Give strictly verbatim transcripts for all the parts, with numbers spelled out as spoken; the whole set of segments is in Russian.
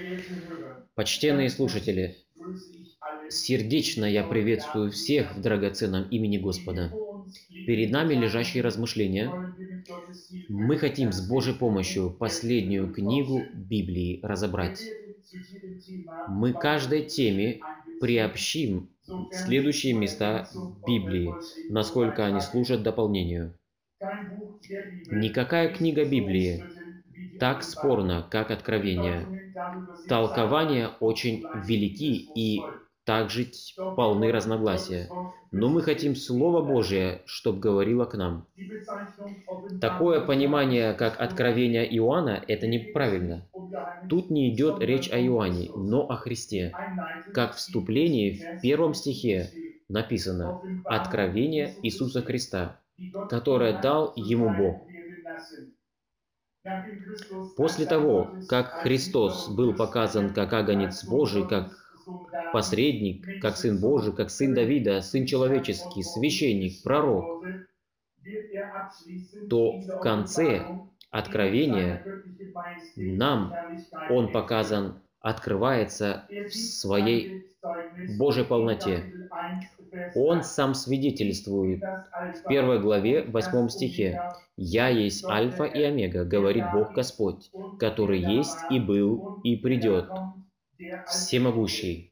Почтенные слушатели, сердечно я приветствую всех в драгоценном имени Господа. Перед нами лежащие размышления. Мы хотим с Божьей помощью последнюю книгу Библии разобрать. Мы каждой теме приобщим следующие места Библии, насколько они служат дополнению. Никакая книга Библии так спорна, как Откровение. Толкования очень велики и также полны разногласия. Но мы хотим Слово Божие, чтобы говорило к нам. Такое понимание, как Откровение Иоанна, это неправильно. Тут не идет речь о Иоанне, но о Христе. Как вступление в первом стихе написано «Откровение Иисуса Христа, которое дал Ему Бог». После того, как Христос был показан как агнец Божий, как посредник, как Сын Божий, как Сын Давида, Сын человеческий, священник, пророк, то в конце Откровения нам Он показан, открывается в Своей Божьей полноте. Он сам свидетельствует в первой главе, восьмом стихе. «Я есть Альфа и Омега, говорит Бог Господь, который есть и был и придет, всемогущий».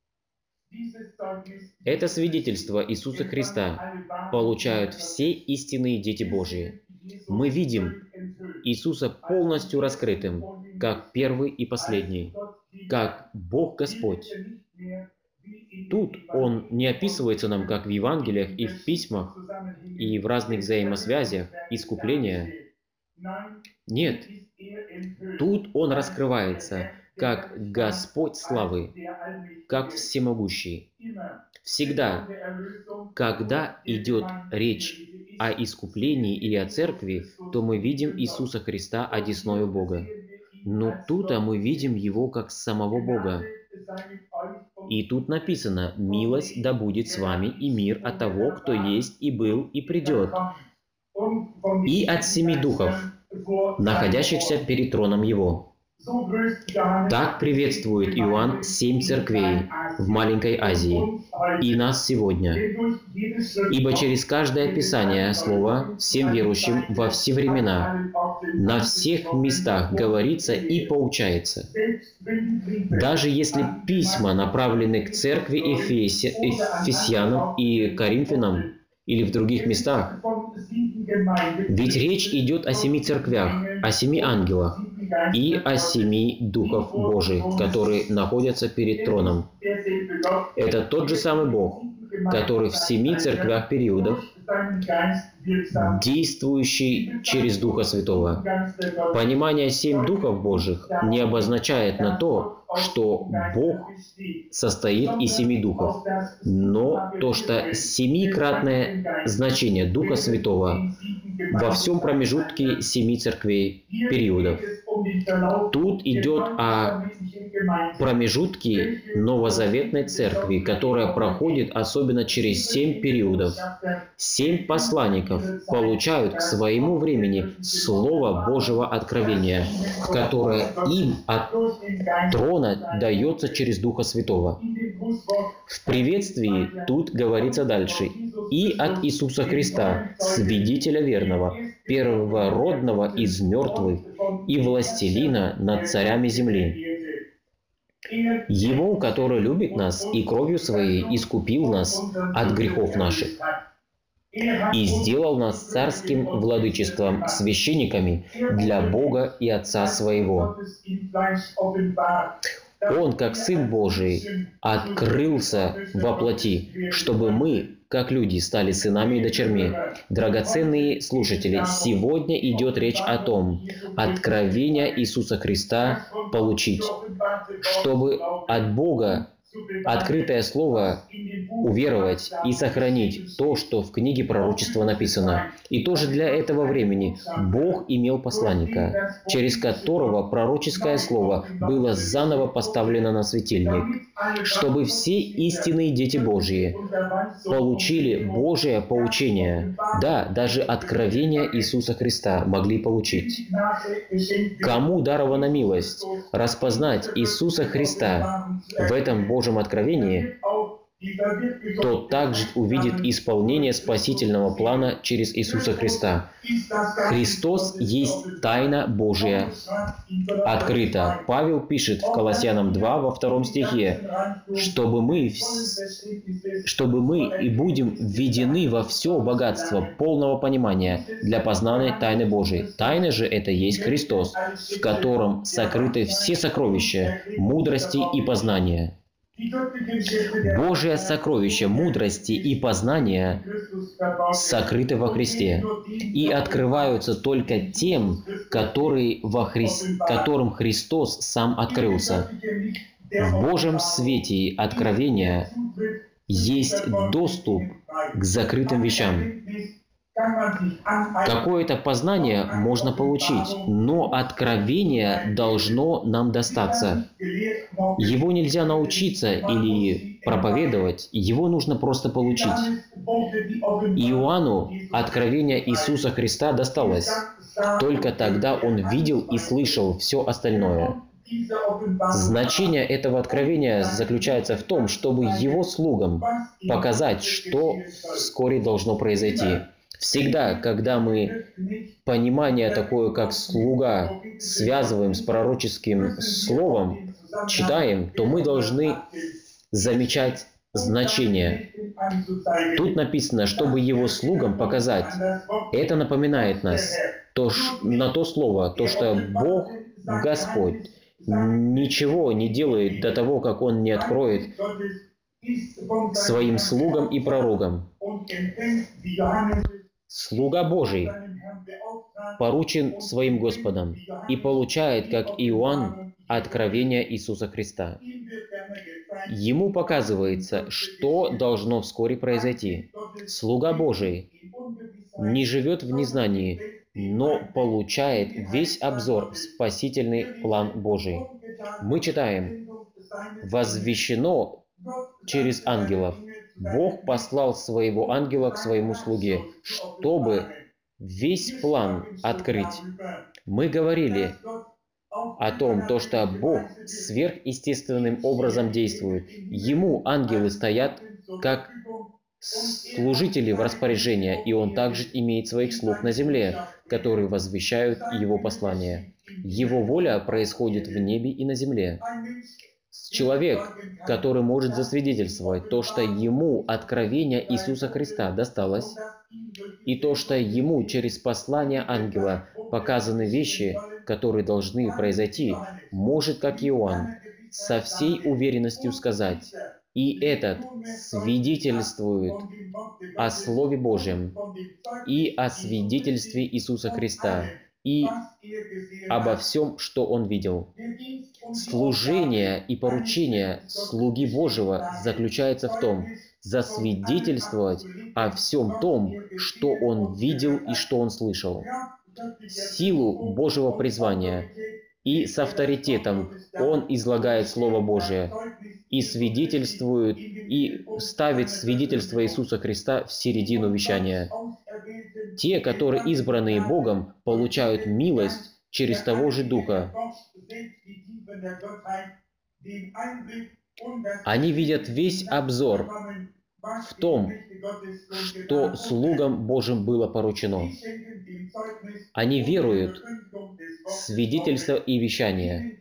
Это свидетельство Иисуса Христа получают все истинные дети Божии. Мы видим Иисуса полностью раскрытым, как первый и последний, как Бог Господь. Тут Он не описывается нам, как в Евангелиях и в письмах, и в разных взаимосвязях, искупления. Нет, тут Он раскрывается, как Господь славы, как всемогущий. Всегда, когда идет речь о искуплении или о церкви, то мы видим Иисуса Христа одесною Бога. Но тут мы видим Его как самого Бога. И тут написано «Милость да будет с вами и мир от того, кто есть и был и придет, и от семи духов, находящихся перед троном Его». Так приветствует Иоанн семь церквей в Маленькой Азии и нас сегодня. Ибо через каждое Писание Слова всем верующим во все времена, на всех местах говорится и поучается. Даже если письма направлены к церкви Эфеси, Эфесянам и Коринфянам или в других местах, ведь речь идет о семи церквях, о семи ангелах и о семи духов Божьих, которые находятся перед троном. Это тот же самый Бог, который в семи церквях периодов, действующий через Духа Святого. Понимание семь духов Божьих не обозначает на то, что Бог состоит из семи духов, но то, что семикратное значение Духа Святого во всем промежутке семи церквей периодов. Тут идет о промежутке новозаветной церкви, которая проходит особенно через семь периодов. Семь посланников получают к своему времени Слово Божьего откровения, которое им от трона дается через Духа Святого. В приветствии тут говорится дальше «И от Иисуса Христа, свидетеля верного, первородного из мертвых и властелина над царями земли». Его, который любит нас и кровью Своей искупил нас от грехов наших и сделал нас царским владычеством, священниками для Бога и Отца Своего. Он, как Сын Божий, открылся во плоти, чтобы мы, как люди, стали сынами и дочерьми. Драгоценные слушатели, сегодня идет речь о том, откровение Иисуса Христа получить, чтобы от Бога открытое Слово уверовать и сохранить то, что в книге пророчества написано. И тоже для этого времени Бог имел посланника, через которого пророческое слово было заново поставлено на светильник, чтобы все истинные дети Божьи получили Божие поучение. Да, даже откровение Иисуса Христа могли получить. Кому дарована милость распознать Иисуса Христа в этом Божьем откровении, тот также увидит исполнение спасительного плана через Иисуса Христа. Христос есть тайна Божия открыта. Павел пишет в Колоссянам два во втором стихе, чтобы мы, чтобы мы и будем введены во все богатство полного понимания для познания тайны Божией. Тайна же это есть Христос, в котором сокрыты все сокровища мудрости и познания. Божие сокровище мудрости и познания сокрыты во Христе и открываются только тем, которые во Хри... которым Христос сам открылся. В Божьем свете откровения есть доступ к закрытым вещам. Какое-то познание можно получить, но откровение должно нам достаться. Его нельзя научиться или проповедовать, его нужно просто получить. Иоанну откровение Иисуса Христа досталось. Только тогда он видел и слышал все остальное. Значение этого откровения заключается в том, чтобы его слугам показать, что вскоре должно произойти. Всегда, когда мы понимание такое, как слуга, связываем с пророческим словом, читаем, то мы должны замечать значение. Тут написано, чтобы его слугам показать. Это напоминает нас то, на то слово, то, что Бог, Господь, ничего не делает до того, как Он не откроет своим слугам и пророкам. Слуга Божий поручен своим Господом и получает, как Иоанн, откровение Иисуса Христа. Ему показывается, что должно вскоре произойти. Слуга Божий не живет в незнании, но получает весь обзор в спасительный план Божий. Мы читаем: «Возвещено через ангелов». Бог послал своего ангела к своему слуге, чтобы весь план открыть. Мы говорили о том, то, что Бог сверхъестественным образом действует. Ему ангелы стоят как служители в распоряжении, и Он также имеет своих слуг на земле, которые возвещают Его послание. Его воля происходит в небе и на земле. Человек, который может засвидетельствовать то, что ему откровение Иисуса Христа досталось, и то, что ему через послание ангела показаны вещи, которые должны произойти, может, как Иоанн, со всей уверенностью сказать: «И этот свидетельствует о Слове Божьем и о свидетельстве Иисуса Христа, и обо всем, что он видел». Служение и поручение слуги Божьего заключается в том, засвидетельствовать о всем том, что он видел и что он слышал. Силу Божьего призвания и с авторитетом он излагает Слово Божие и свидетельствует, и ставит свидетельство Иисуса Христа в середину вещания. Те, которые избранные Богом, получают милость через того же Духа. Они видят весь обзор в том, что слугам Божьим было поручено. Они веруют в свидетельство и вещание.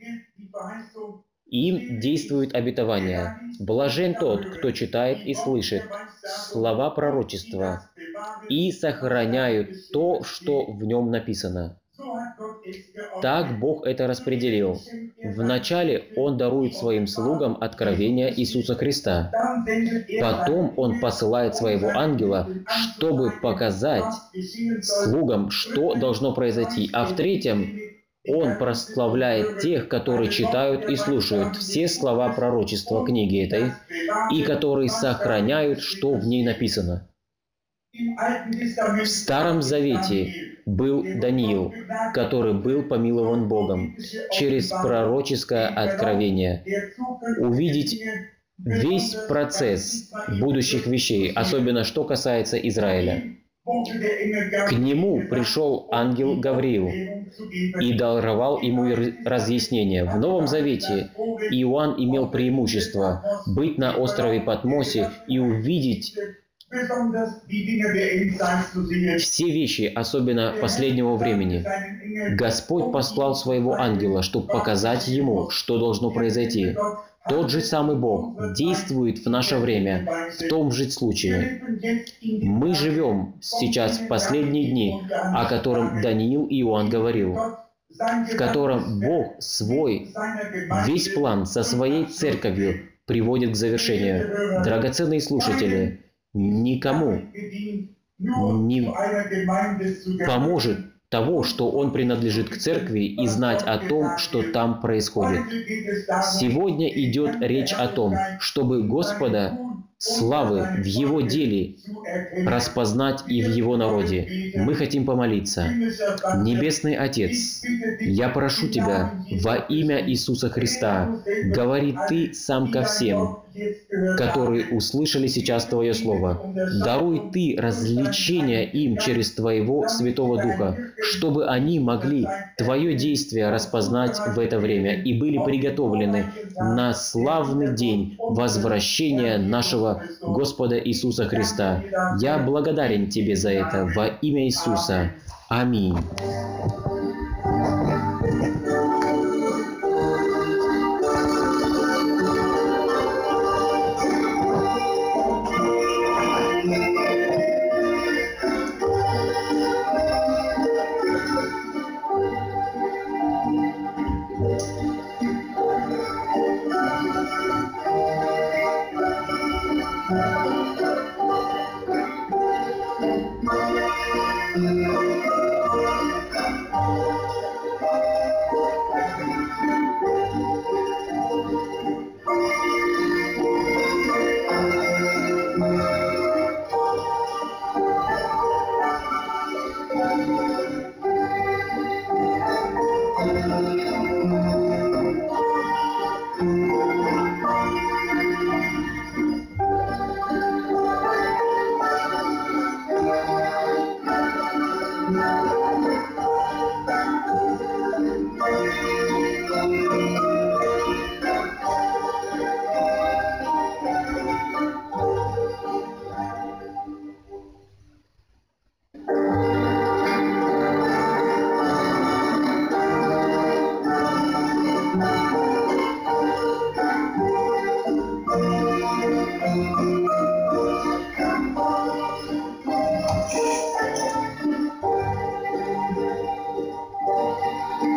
Им действует обетование. Блажен тот, кто читает и слышит слова пророчества и сохраняют то, что в нем написано. Так Бог это распределил. Вначале Он дарует своим слугам откровение Иисуса Христа. Потом Он посылает своего ангела, чтобы показать слугам, что должно произойти. А в третьем, Он прославляет тех, которые читают и слушают все слова пророчества книги этой, и которые сохраняют, что в ней написано. В Старом Завете был Даниил, который был помилован Богом через пророческое откровение. Увидеть весь процесс будущих вещей, особенно что касается Израиля. К нему пришел ангел Гавриил и даровал ему разъяснение. В Новом Завете Иоанн имел преимущество быть на острове Патмосе и увидеть все вещи, особенно последнего времени. Господь послал своего ангела, чтобы показать ему, что должно произойти. Тот же самый Бог действует в наше время, в том же случае. Мы живем сейчас в последние дни, о котором Даниил и Иоанн говорил, в котором Бог свой весь план со своей церковью приводит к завершению. Драгоценные слушатели, никому не поможет того, что он принадлежит к церкви, и знать о том, что там происходит. Сегодня идет речь о том, чтобы Господа славы в Его деле распознать и в Его народе. Мы хотим помолиться. Небесный Отец, я прошу Тебя во имя Иисуса Христа, говори Ты сам ко всем, которые услышали сейчас Твое Слово. Даруй Ты развлечение им через Твоего Святого Духа, чтобы они могли Твое действие распознать в это время и были приготовлены на славный день возвращения нашего Господа Иисуса Христа. Я благодарен Тебе за это во имя Иисуса. Аминь.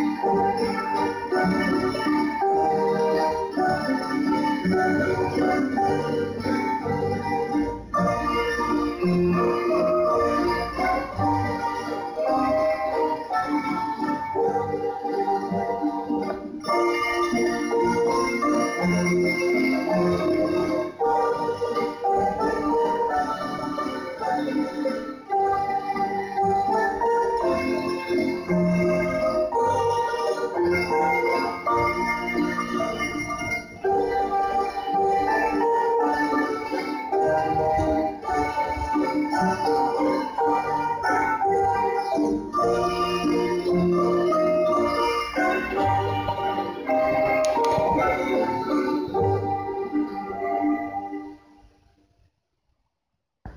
Thank you.